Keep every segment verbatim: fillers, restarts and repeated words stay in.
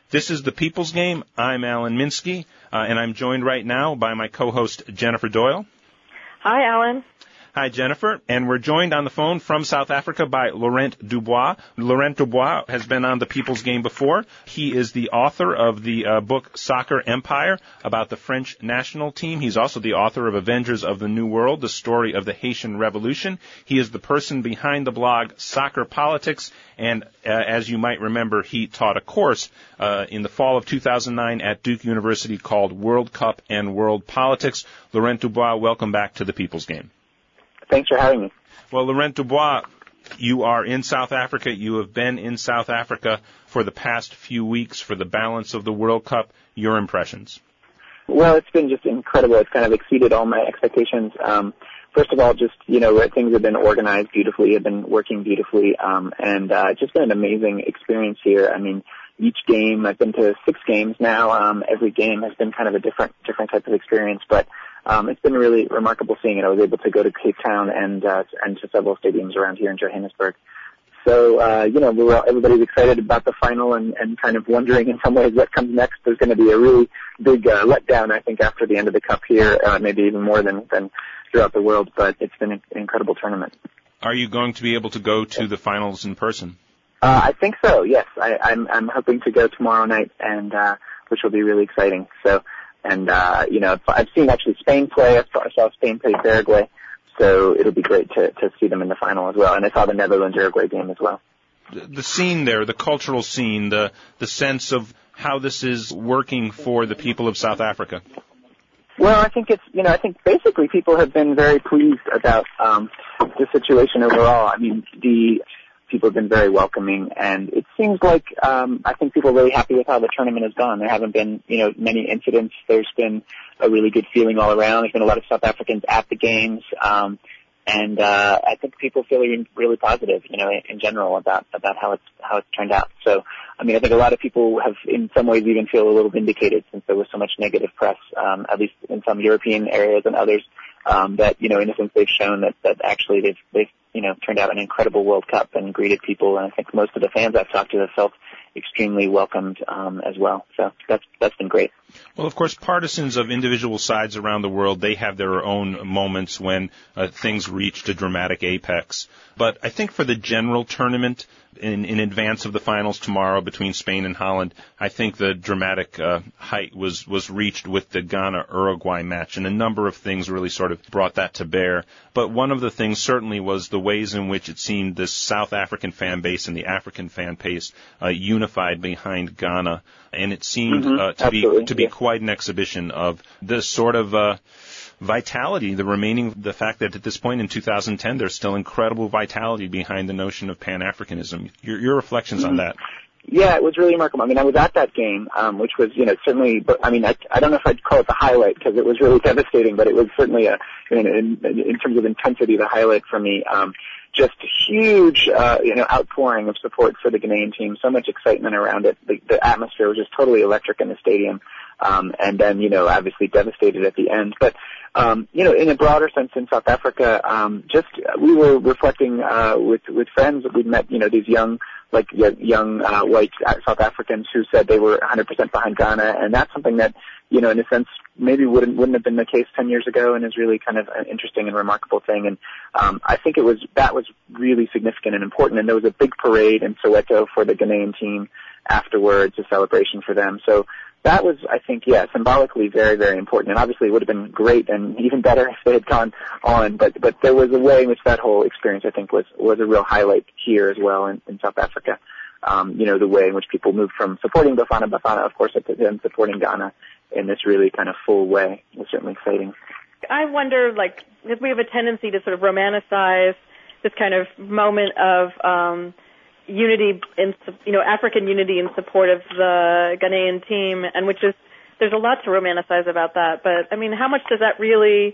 This is the People's Game. I'm Alan Minsky, uh, and I'm joined right now by my co-host, Jennifer Doyle. Hi, Alan. Hi, Jennifer. And we're joined on the phone from South Africa by Laurent Dubois. Laurent Dubois has been on the People's Game before. He is the author of the uh, book Soccer Empire about the French national team. He's also the author of Avengers of the New World, the story of the Haitian Revolution. He is the person behind the blog Soccer Politics. And uh, as you might remember, he taught a course uh, in the fall of two thousand nine at Duke University called World Cup and World Politics. Laurent Dubois, welcome back to the People's Game. Thanks for having me. Well, Laurent Dubois, you are in South Africa. You have been in South Africa for the past few weeks for the balance of the World Cup. Your impressions? Well, it's been just incredible. It's kind of exceeded all my expectations. Um, first of all, just, you know, things have been organized beautifully, have been working beautifully, um, and uh, it's just been an amazing experience here. I mean, each game, I've been to six games now. Um, every game has been kind of a different different type of experience, but Um, it's been really remarkable seeing it. I was able to go to Cape Town and uh, and to several stadiums around here in Johannesburg. So, uh, you know, we're all, everybody's excited about the final and, and kind of wondering in some ways what comes next. There's going to be a really big uh, letdown, I think, after the end of the Cup here, uh, maybe even more than, than throughout the world. But it's been an incredible tournament. Are you going to be able to go to the finals in person? Uh, I think so, yes. I, I'm, I'm hoping to go tomorrow night, and uh, which will be really exciting. So. And, uh, you know, I've seen actually Spain play. I saw, I saw Spain play Paraguay. So it'll be great to, to see them in the final as well. And I saw the Netherlands-Uruguay game as well. The, the scene there, the cultural scene, the, the sense of how this is working for the people of South Africa. Well, I think it's, you know, I think basically people have been very pleased about um, the situation overall. I mean, the people have been very welcoming, and it seems like um, I think people are really happy with how the tournament has gone. There haven't been, you know, many incidents. There's been a really good feeling all around. There's been a lot of South Africans at the games, um, and uh, I think people feel really positive, you know, in, in general about about how it's how it's turned out. So, I mean, I think a lot of people have, in some ways, even feel a little vindicated since there was so much negative press, um, at least in some European areas and others. Um, that, you know, in a sense, they've shown that, that actually they've, they've, you know, turned out an incredible World Cup and greeted people. And I think most of the fans I've talked to have felt extremely welcomed, um, as well. So that's, that's been great. Well, of course, partisans of individual sides around the world, they have their own moments when uh, things reached a dramatic apex. But I think for the general tournament, in, in advance of the finals tomorrow between Spain and Holland, I think the dramatic uh, height was, was reached with the Ghana-Uruguay match, and a number of things really sort of brought that to bear. But one of the things certainly was the ways in which it seemed this South African fan base and the African fan base uh, unified behind Ghana, and it seemed mm-hmm. uh, to Absolutely. be to be yeah. quite an exhibition of this sort of uh, vitality, the remaining, the fact that at this point in two thousand ten, there's still incredible vitality behind the notion of Pan-Africanism. Your, your reflections mm-hmm. on that? Yeah, it was really remarkable. I mean, I was at that game, um, which was, you know, certainly, but I mean, I, I don't know if I'd call it the highlight because it was really devastating, but it was certainly a, in, in, in terms of intensity, the highlight for me. Um, just huge, uh, you know, outpouring of support for the Ghanaian team. So much excitement around it. The, the atmosphere was just totally electric in the stadium. Um, and then, you know, obviously devastated at the end. But, um, you know, in a broader sense in South Africa, um, just, we were reflecting, uh, with, with friends that we'd met, you know, these young, like young, uh, white South Africans who said they were one hundred percent behind Ghana. And that's something that, you know, in a sense, maybe wouldn't, wouldn't have been the case ten years ago and is really kind of an interesting and remarkable thing. And, um, I think it was, that was really significant and important. And there was a big parade in Soweto for the Ghanaian team afterwards, a celebration for them. So, that was, I think, yeah, symbolically very, very important. And obviously it would have been great and even better if they had gone on. But, but there was a way in which that whole experience, I think, was, was a real highlight here as well in, in South Africa. Um, you know, the way in which people moved from supporting Bafana Bafana, of course, to them supporting Ghana in this really kind of full way was certainly exciting. I wonder, like, if we have a tendency to sort of romanticize this kind of moment of, um, unity in, you know, African unity in support of the Ghanaian team, and which is, there's a lot to romanticize about that. But I mean, how much does that really,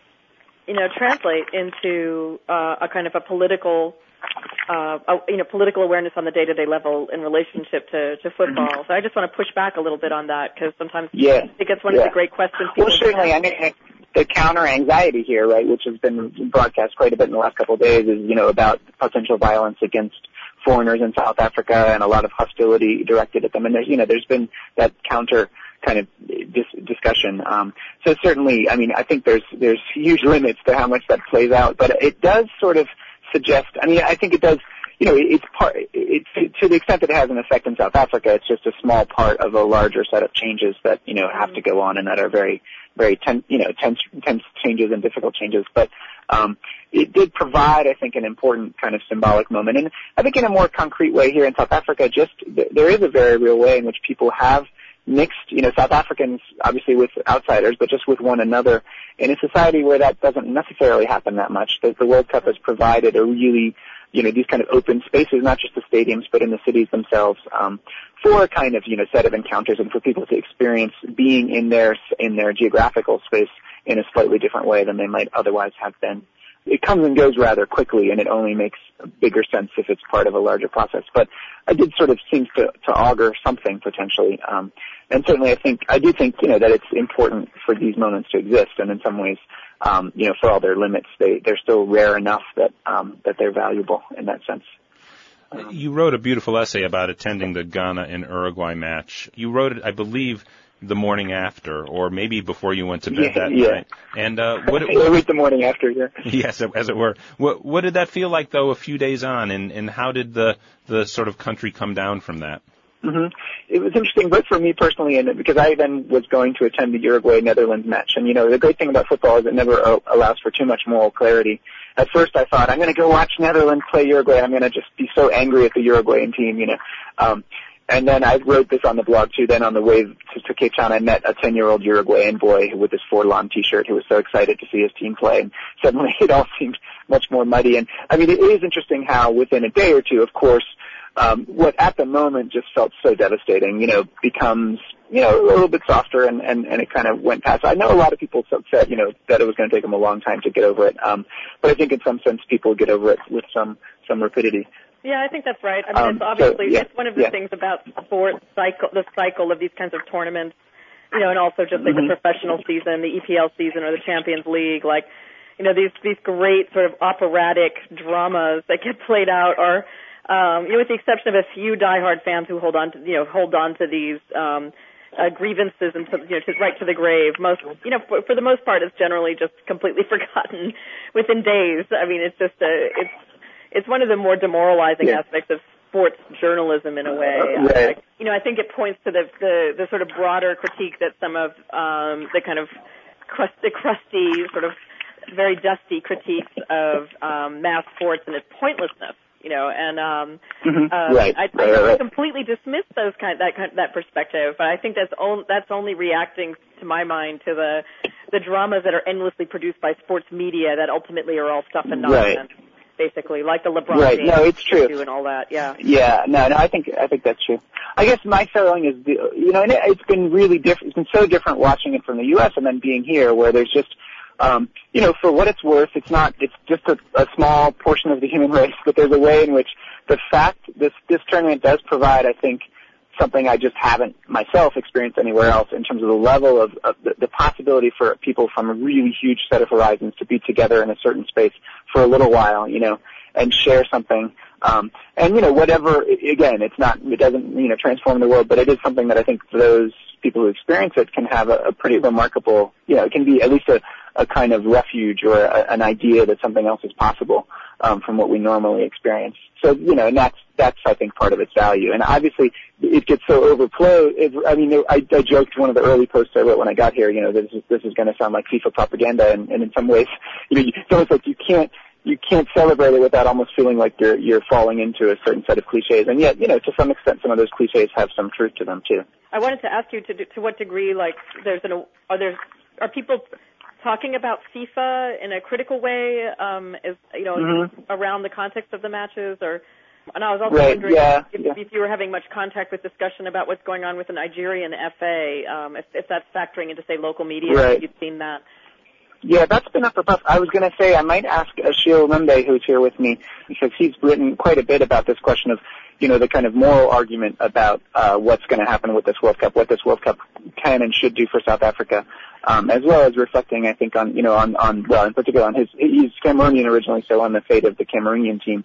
you know, translate into uh, a kind of a political, uh, a, you know, political awareness on the day-to-day level in relationship to, to football? So I just want to push back a little bit on that because sometimes yeah. I think it's one yeah. of the great questions. People well, certainly, I mean, the counter anxiety here, right, which has been broadcast quite a bit in the last couple of days, is, you know, about potential violence against foreigners in South Africa and a lot of hostility directed at them. And there's, you know, there's been that counter kind of dis- discussion. Um, so certainly, I mean, I think there's there's huge limits to how much that plays out, but it does sort of suggest. I mean, I think it does. You know, it's part. It's to the extent that it has an effect in South Africa. It's just a small part of a larger set of changes that you know have to go on and that are very, very tense. You know, tense, tense changes and difficult changes. But um, it did provide, I think, an important kind of symbolic moment. And I think in a more concrete way here in South Africa, just there is a very real way in which people have mixed, you know, South Africans obviously with outsiders, but just with one another in a society where that doesn't necessarily happen that much. The, the World Cup has provided a really, you know, these kind of open spaces, not just the stadiums, but in the cities themselves, um, for a kind of, you know, set of encounters and for people to experience being in their, in their geographical space in a slightly different way than they might otherwise have been. It comes and goes rather quickly, and it only makes bigger sense if it's part of a larger process. But I did sort of seem to, to augur something potentially. Um, and certainly I think, I do think, you know, that it's important for these moments to exist. And in some ways, um, you know, for all their limits, they, they're still rare enough that, um, that they're valuable in that sense. Um, you wrote a beautiful essay about attending the Ghana and Uruguay match. You wrote it, I believe, the morning after, or maybe before you went to bed yeah, that yeah. night. And uh, what? It was the morning after, yeah. Yes, as it were. What, what did that feel like, though, a few days on, and, and how did the the sort of country come down from that? Mm-hmm. It was interesting, both for me personally, and because I then was going to attend the Uruguay-Netherlands match. And you know, the great thing about football is it never uh, allows for too much moral clarity. At first, I thought I'm going to go watch Netherlands play Uruguay. I'm going to just be so angry at the Uruguayan team, you know. Um, And then I wrote this on the blog, too. Then on the way to, to Cape Town, I met a ten-year-old Uruguayan boy with this Forlán T-shirt who was so excited to see his team play. And suddenly it all seemed much more muddy. And, I mean, it is interesting how within a day or two, of course, um, what at the moment just felt so devastating, you know, becomes, you know, a little bit softer, and, and, and it kind of went past. I know a lot of people said, you know, that it was going to take them a long time to get over it. Um, but I think in some sense people get over it with some, some rapidity. Yeah, I think that's right. I mean, Um, it's obviously so, yeah, it's one of the yeah. things about sports cycle, the cycle of these kinds of tournaments, you know, and also just like mm-hmm. the professional season, the E P L season, or the Champions League. Like, you know, these these great sort of operatic dramas that get played out are, um, you know, with the exception of a few diehard fans who hold on to, you know, hold on to these um, uh, grievances and to, you know, to, right to the grave. Most, you know, for, for the most part, it's generally just completely forgotten within days. I mean, it's just a it's. It's one of the more demoralizing yeah. aspects of sports journalism in a way. Right. I, you know, I think it points to the, the, the sort of broader critique that some of um, the kind of crust, the crusty, sort of very dusty critiques of um, mass sports and its pointlessness. You know, and um, mm-hmm. uh, right. I, I right, don't right. completely dismiss those kind that kind that perspective, but I think that's on, that's only reacting, to my mind, to the the dramas that are endlessly produced by sports media that ultimately are all stuff and nonsense. Right. Basically, like the LeBron right. James no, it's true. and all that, yeah. Yeah, no, no, I think I think that's true. I guess my feeling is, the, you know, and it, it's been really different. It's been so different watching it from the U S and then being here, where there's just, um, you know, for what it's worth, it's not. It's just a, a small portion of the human race, but there's a way in which the fact this this tournament does provide, I think, something I just haven't myself experienced anywhere else in terms of the level of, of the, the possibility for people from a really huge set of horizons to be together in a certain space for a little while, you know, and share something. Um, and, you know, whatever, again, it's not, it doesn't, you know, transform the world, but it is something that I think those people who experience it can have a, a pretty remarkable, you know, it can be at least a, a kind of refuge or a, an idea that something else is possible um, from what we normally experience. So, you know, and that's, that's, I think, part of its value. And obviously, it gets so overflowed. It, I mean, I, I joked one of the early posts I wrote when I got here, you know, this is, this is going to sound like FIFA propaganda, and, and in some ways, you know, it's almost like you can't, you can't celebrate it without almost feeling like you're, you're falling into a certain set of cliches. And yet, you know, to some extent, some of those cliches have some truth to them, too. I wanted to ask you to, to what degree, like, there's an, are there, are people talking about FIFA in a critical way, um, is, you know, mm-hmm. around the context of the matches, or, and I was also right, wondering yeah, if, yeah. if you were having much contact with discussion about what's going on with the Nigerian F A, um, if, if that's factoring into, say, local media, right. if you've seen that. Yeah, that's been up for puff. I was going to say I might ask Ashil Lembe, who's here with me, because he's written quite a bit about this question of, you know, the kind of moral argument about uh, what's going to happen with this World Cup, what this World Cup can and should do for South Africa, um, as well as reflecting, I think, on, you know, on, on well, in particular on his, he's Cameroonian originally, so on the fate of the Cameroonian team.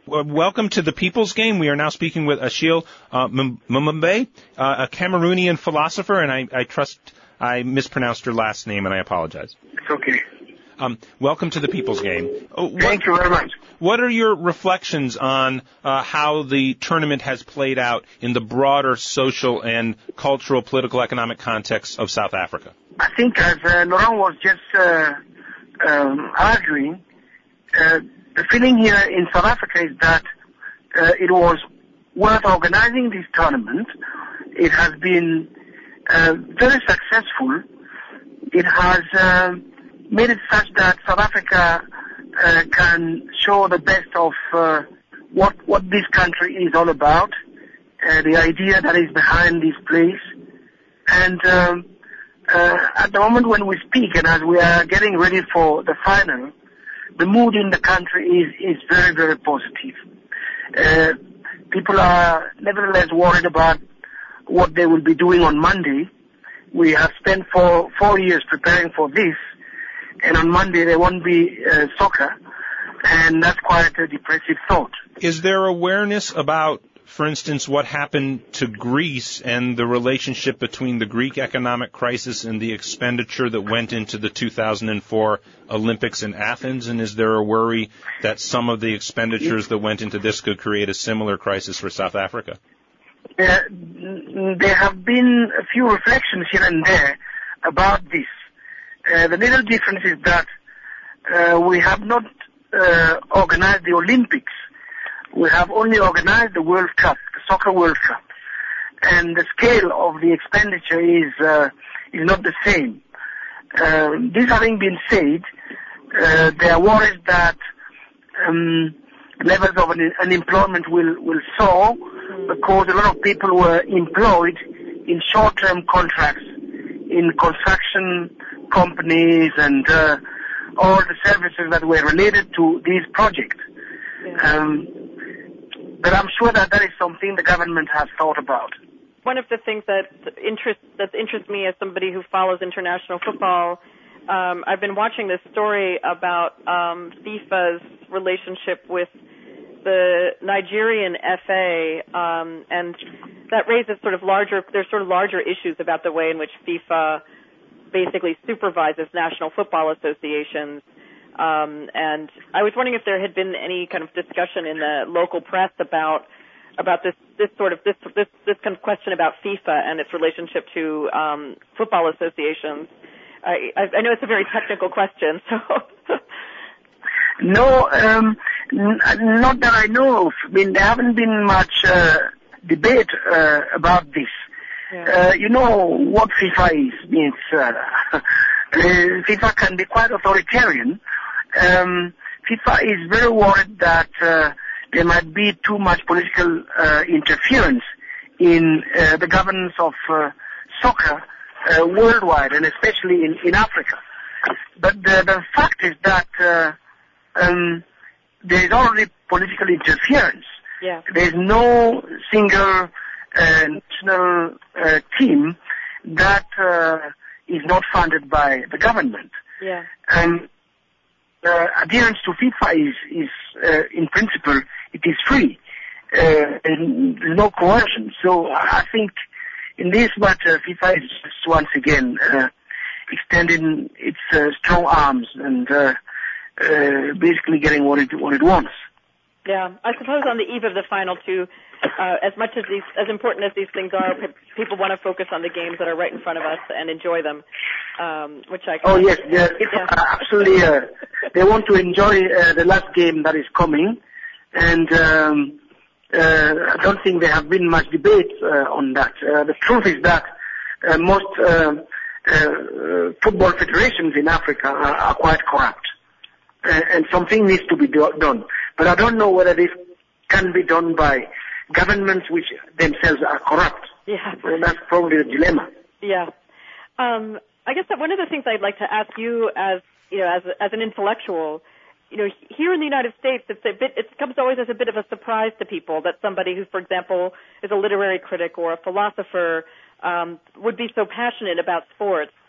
Well, welcome to the People's Game. We are now speaking with Achille uh, Mbembe, uh, a Cameroonian philosopher, and I, I trust I mispronounced your last name, and I apologize. It's okay. Um, welcome to the People's Game. Uh, what, Thank you very much. What are your reflections on uh, how the tournament has played out in the broader social and cultural, political, economic context of South Africa? I think, as uh, Laurent was just uh, um, arguing, uh, the feeling here in South Africa is that uh, it was worth organizing this tournament. It has been uh, very successful. It has uh, made it such that South Africa uh, can show the best of uh, what what this country is all about, uh, the idea that is behind this place. And um, uh, at the moment when we speak and as we are getting ready for the final, the mood in the country is, is very, very positive. Uh, people are nevertheless worried about what they will be doing on Monday. We have spent four, four years preparing for this, and on Monday there won't be uh, soccer, and that's quite a depressive thought. Is there awareness about, for instance, what happened to Greece and the relationship between the Greek economic crisis and the expenditure that went into the two thousand four Olympics in Athens? And is there a worry that some of the expenditures that went into this could create a similar crisis for South Africa? Uh, there have been a few reflections here and there about this. Uh, the little difference is that uh, we have not uh, organized the Olympics. We have only organized the World Cup, the Soccer World Cup. And the scale of the expenditure is uh, is not the same. Uh, this having been said, uh, there are worries that um, levels of un- unemployment will, will soar because a lot of people were employed in short-term contracts in construction companies and uh, all the services that were related to these projects. Yeah. Um, But I'm sure that that is something the government has thought about. One of the things that interests that interests me as somebody who follows international football, um, I've been watching this story about um, FIFA's relationship with the Nigerian F A, um, and that raises sort of larger. There's sort of larger issues about the way in which FIFA basically supervises national football associations. Um, and I was wondering if there had been any kind of discussion in the local press about about this this sort of this this this kind of question about FIFA and its relationship to um, football associations. I, I know it's a very technical question, so. No, um, n- not that I know of. I mean, there haven't been much uh, debate uh, about this. Yeah. Uh, you know what FIFA is. Means uh, uh, FIFA can be quite authoritarian. Um, FIFA is very worried that uh, there might be too much political uh, interference in uh, the governance of uh, soccer uh, worldwide, and especially in, in Africa. But the, the fact is that uh, um, there is already political interference. Yeah. There is no single uh, national uh, team that uh, is not funded by the government. Yeah. Um, uh, adherence to FIFA is, is uh, in principle, it is free. Uh, and no coercion. So I think in this matter, FIFA is just once again uh, extending its uh, strong arms and uh, uh, basically getting what it what it wants. Yeah, I suppose on the eve of the final two, uh, as much as these, as important as these things are, people want to focus on the games that are right in front of us and enjoy them, um, which I. Oh yes, yeah, yeah. Uh, absolutely. Uh, they want to enjoy uh, the last game that is coming, and. Um, Uh, I don't think there have been much debate uh, on that. Uh, the truth is that uh, most uh, uh, football federations in Africa are, are quite corrupt, uh, and something needs to be do- done. But I don't know whether this can be done by governments which themselves are corrupt. Yeah, well, that's probably the dilemma. Yeah, um, I guess that one of the things I'd like to ask you, as you know, as as an intellectual. You know, here in the United States, it's a bit, it comes always as a bit of a surprise to people that somebody who, for example, is a literary critic or a philosopher um, would be so passionate about sports.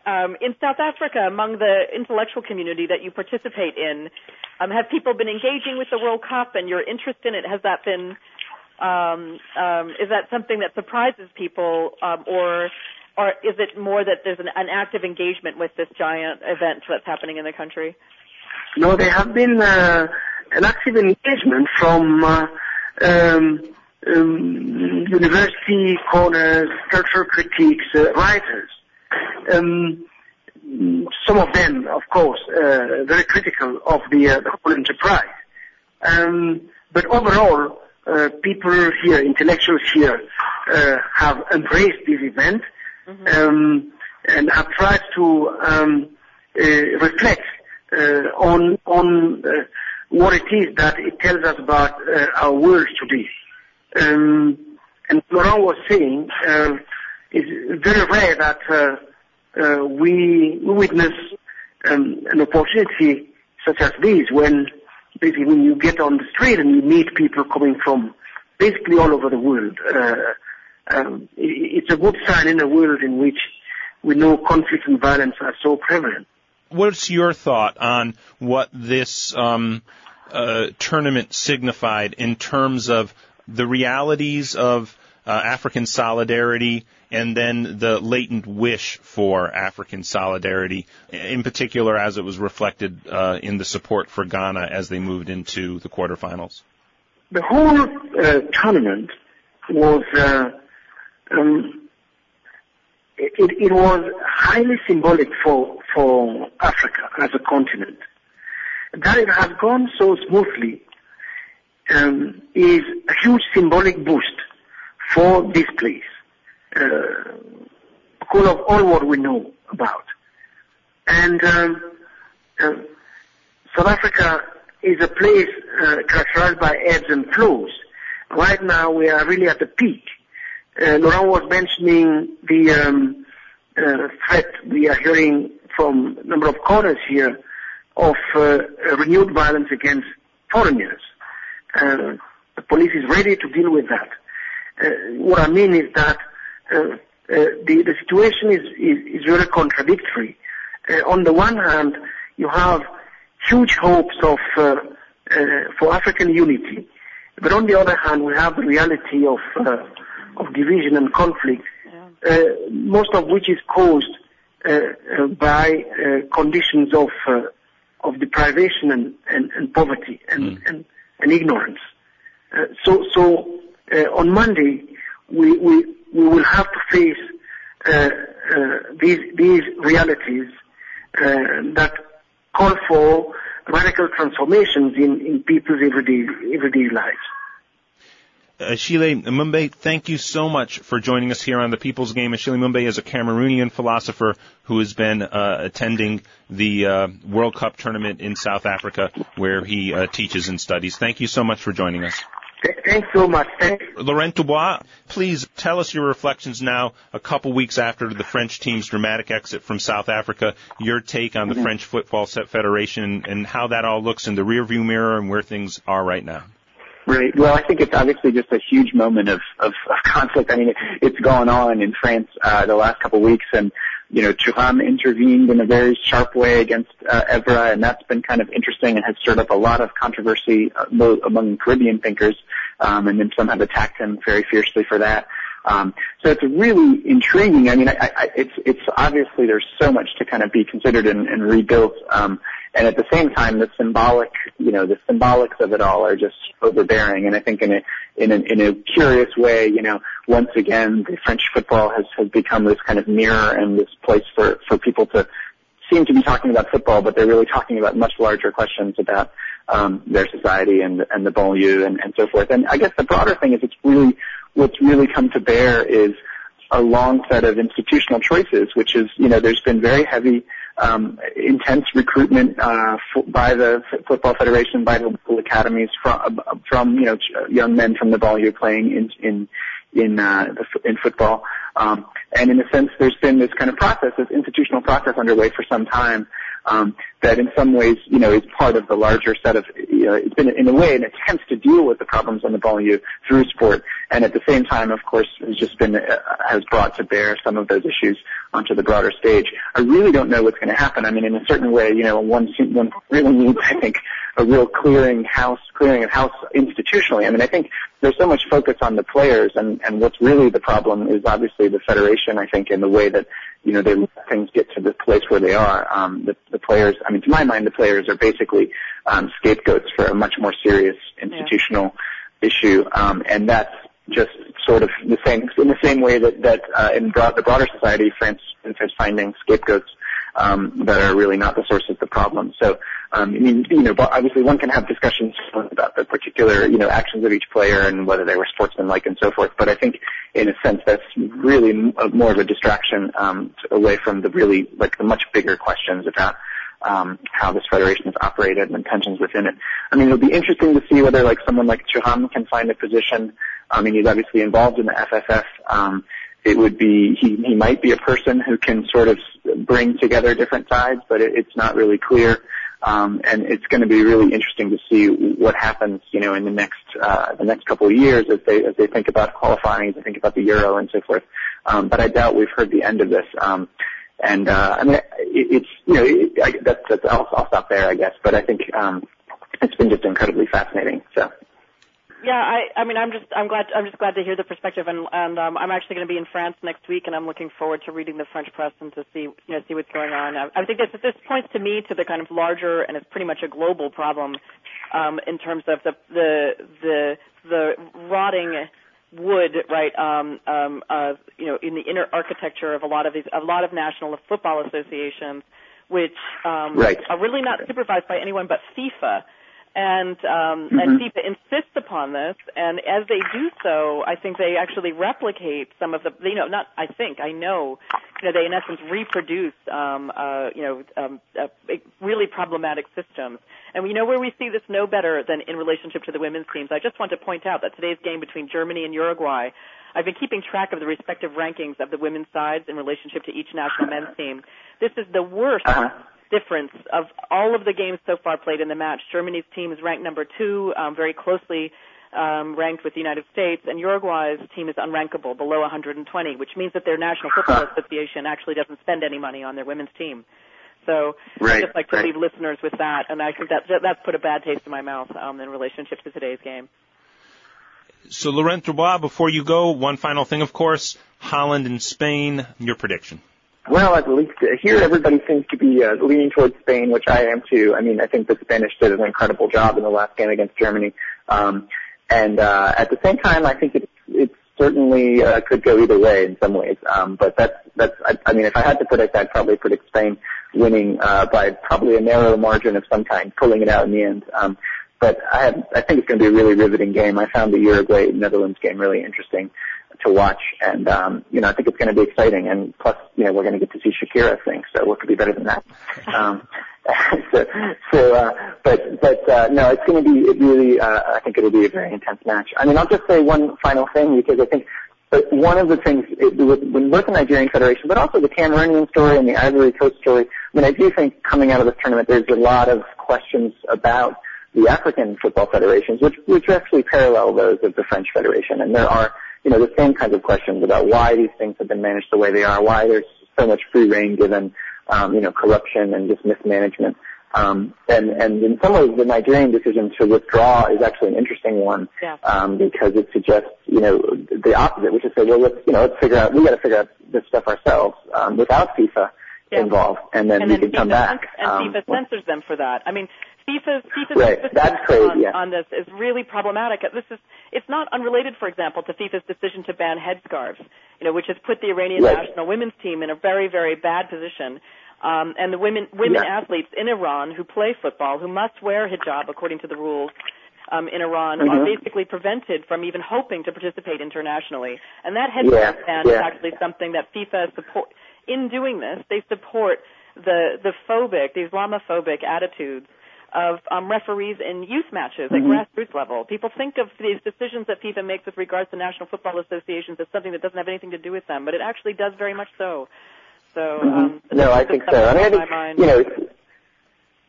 um, in South Africa, among the intellectual community that you participate in, um, have people been engaging with the World Cup and your interest in it? Has that been, um, um, is that something that surprises people, um, or, or is it more that there's an, an active engagement with this giant event that's happening in the country? No, there have been uh, an active engagement from uh, um, um, university corners, cultural critiques, uh, writers. Um, some of them, of course, uh, very critical of the, uh, the whole enterprise. Um, but overall, uh, people here, intellectuals here, uh, have embraced this event mm-hmm. um, and have tried to um, uh, reflect uh, on on uh, what it is that it tells us about uh, our world today. Um, and Laurent was saying, uh, it's very rare that uh, uh, we, we witness um, an opportunity such as this when basically when you get on the street and you meet people coming from basically all over the world. Uh, um, it, it's a good sign in a world in which we know conflict and violence are so prevalent. What's your thought on what this um, uh, tournament signified in terms of the realities of uh, African solidarity and then the latent wish for African solidarity, in particular as it was reflected uh, in the support for Ghana as they moved into the quarterfinals? The whole uh, tournament was uh, um, it, it was highly symbolic for for Africa as a continent. That it has gone so smoothly um, is a huge symbolic boost for this place, uh, because of all what we know about. And um, uh, South Africa is a place uh, characterized by ebbs and flows. Right now we are really at the peak. Uh, Laurent was mentioning the um, uh, threat we are hearing from a number of corners here of uh, renewed violence against foreigners. Uh, the police is ready to deal with that. Uh, what I mean is that uh, uh, the, the situation is, is, is really contradictory. Uh, on the one hand, you have huge hopes of uh, uh, for African unity, but on the other hand, we have the reality of uh, of division and conflict, uh, most of which is caused uh, uh, by uh, conditions of uh, of deprivation and, and, and poverty and, mm. and, and ignorance. Uh, so so uh, on Monday we, we we will have to face uh, uh, these these realities uh, that call for radical transformations in, in people's everyday everyday lives. Achille Mbembe, thank you so much for joining us here on The People's Game. Achille Mbembe is a Cameroonian philosopher who has been uh, attending the uh, World Cup tournament in South Africa, where he uh, teaches and studies. Thank you so much for joining us. Thanks so much. Thanks. Laurent Dubois, please tell us your reflections now, a couple weeks after the French team's dramatic exit from South Africa, your take on the mm-hmm. French Football Federation and how that all looks in the rearview mirror and where things are right now. Right. Well, I think it's obviously just a huge moment of, of, of conflict. I mean, it, it's gone on in France uh, the last couple of weeks, and you know, Thuram intervened in a very sharp way against uh, Evra, and that's been kind of interesting and has stirred up a lot of controversy uh, among Caribbean thinkers, um, and then some have attacked him very fiercely for that. Um, so it's really intriguing. I mean, I, I, it's it's obviously there's so much to kind of be considered and, and rebuilt, um, and at the same time, the symbolic, you know, the symbolics of it all are just overbearing. And I think in a in a, in a curious way, you know, once again, the French football has has become this kind of mirror and this place for for people to seem to be talking about football, but they're really talking about much larger questions about um, their society and and the banlieue and, and so forth. And I guess the broader thing is it's really what's really come to bear is a long set of institutional choices, which is, you know, there's been very heavy, um, intense recruitment uh, f- by the F- Football Federation, by the local academies from, from you know, young men from the banlieue playing in in in, uh, the, in football. Um, and in a sense, there's been this kind of process, this institutional process underway for some time um, that in some ways, you know, is part of the larger set of, you know, it's been in a way an attempt to deal with the problems on the banlieue through sport, and at the same time, of course, has just been, uh, has brought to bear some of those issues onto the broader stage. I really don't know what's going to happen. I mean, in a certain way, you know, one, one really needs, I think, a real clearing house, clearing of house institutionally. I mean, I think there's so much focus on the players, and, and what's really the problem is obviously the federation, I think, in the way that, you know, they let things get to the place where they are. Um, the, the players, I mean, to my mind, the players are basically um, scapegoats for a much more serious institutional yeah. issue, um, and that's just sort of the same, in the same way that, that uh, in broad, the broader society, France is finding scapegoats um, that are really not the source of the problem. So, um, I mean, you know, obviously one can have discussions about the particular, you know, actions of each player and whether they were sportsmanlike and so forth. But I think, in a sense, that's really more of a distraction um, away from the really, like, the much bigger questions about um, how this federation is operated and tensions within it. I mean, it'll be interesting to see whether, like, someone like Thuram can find a position. I mean, he's obviously involved in the F F F. Um, it would be, he, he might be a person who can sort of bring together different sides, but it, it's not really clear. Um, and it's going to be really interesting to see what happens, you know, in the next, uh, the next couple of years as they, as they think about qualifying, as they think about the Euro and so forth. Um, but I doubt we've heard the end of this. Um, and, uh, I mean, it, it's, you know, it, I, that's, that's, I'll, I'll stop there, I guess. But I think, um, it's been just incredibly fascinating, so. Yeah, I, I mean, I'm just, I'm glad, I'm just glad to hear the perspective, and, and um, I'm actually going to be in France next week, and I'm looking forward to reading the French press and to see, you know, see what's going on. I, I think this, this points to me to the kind of larger, and it's pretty much a global problem, um, in terms of the, the, the, the rotting wood, right, um, um, uh, you know, in the inner architecture of a lot of these, a lot of national football associations, which um, right. are really not supervised by anyone but FIFA. And um, mm-hmm. and FIFA insists upon this, and as they do so, I think they actually replicate some of the, you know, not I think, I know, you know, they in essence reproduce, um, uh, you know, um, uh, really problematic systems. And we know where we see this no better than in relationship to the women's teams. I just want to point out that today's game between Germany and Uruguay, I've been keeping track of the respective rankings of the women's sides in relationship to each national men's team. This is the worst uh-huh. difference of all of the games so far played in the match. Germany's team is ranked number two, um, very closely um, ranked with the United States, and Uruguay's team is unrankable, below one hundred twenty, which means that their National Football Association actually doesn't spend any money on their women's team. So right, I'd just like to right. leave listeners with that, and I think that that's put a bad taste in my mouth um, in relationship to today's game. So, Laurent Dubois, before you go, one final thing, of course, Holland and Spain, your prediction. Well, at least here everybody seems to be uh, leaning towards Spain, which I am too. I mean, I think the Spanish did an incredible job in the last game against Germany. Um, and uh, at the same time, I think it, it certainly uh, could go either way in some ways. Um, but that's, that's I, I mean, if I had to predict, I'd probably predict Spain winning uh, by probably a narrow margin of some kind, pulling it out in the end. Um, but I, have, I think it's going to be a really riveting game. I found the Uruguay-Netherlands game really interesting to watch, and um, you know, I think it's going to be exciting. And plus, you know, we're going to get to see Shakira sing, so what could be better than that? Um, so, so uh, but but uh, no, it's going to be it really. Uh, I think it'll be a very intense match. I mean, I'll just say one final thing because I think but one of the things it, when both the Nigerian Federation, but also the Cameroonian story and the Ivory Coast story. I mean, I do think coming out of this tournament, there's a lot of questions about the African football federations, which which actually parallel those of the French Federation, and there are. You know, the same kinds of questions about why these things have been managed the way they are, why there's so much free rein given, um, you know, corruption and just mismanagement. Um, and, and in some ways, the Nigerian decision to withdraw is actually an interesting one, yeah. um, because it suggests, you know, the opposite, which is say, well, let's, you know, let's figure out, we got to figure out this stuff ourselves, um, without FIFA yeah. involved, and then and we then can FIFA come back. Cens- and um, FIFA censors them for that. I mean, FIFA's, FIFA's right. That's crazy, on, yeah. on this is really problematic. This is, it's not unrelated, for example, to FIFA's decision to ban headscarves, you know, which has put the Iranian right. national women's team in a very, very bad position. Um, and the women, women yeah. athletes in Iran who play football, who must wear hijab according to the rules um, in Iran, mm-hmm. are basically prevented from even hoping to participate internationally. And that headscarf yeah. ban yeah. is actually something that FIFA support. In doing this, they support the the phobic, the Islamophobic attitudes of um, referees in youth matches at mm-hmm. grassroots level. People think of these decisions that FIFA makes with regards to national football associations as something that doesn't have anything to do with them, but it actually does very much so. So, mm-hmm. um, no, I think so. I mean, I think, you know, it's,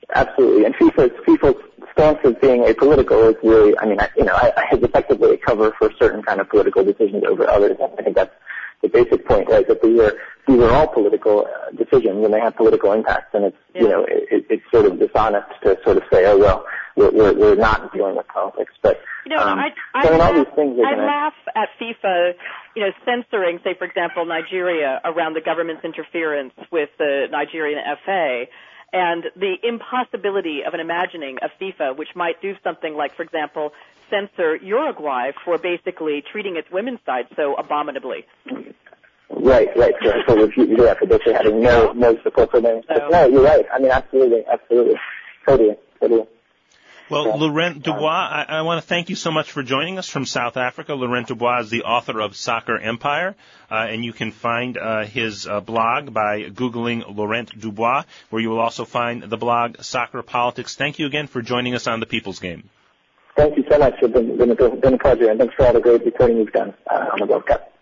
Absolutely. And FIFA's, FIFA's stance as being apolitical is really, I mean, I, you know, I, I have effectively a cover for certain kind of political decisions over others. I think that's the basic point, right? That these are these are all political uh, decisions and they have political impacts, and it's yeah. you know it, it's sort of dishonest to sort of say, oh well, we're we're, we're not dealing with politics. But you know, um, I I, so laugh, all these things are I gonna, laugh at FIFA, you know, censoring, say for example, Nigeria around the government's interference with the Nigerian F A. And the impossibility of an imagining of FIFA, which might do something like, for example, censor Uruguay for basically treating its women's side so abominably. Right, right. So, so if you, yeah, for basically having no, no support for them. So. No, you're right. I mean, absolutely, absolutely. Totally, totally. Well, yeah. Laurent Dubois, I, I want to thank you so much for joining us from South Africa. Laurent Dubois is the author of Soccer Empire, uh, and you can find uh, his uh, blog by Googling Laurent Dubois, where you will also find the blog Soccer Politics. Thank you again for joining us on The People's Game. Thank you so much. It's been, been, a, been a pleasure, and thanks for all the great reporting you've done uh, on the World Cup.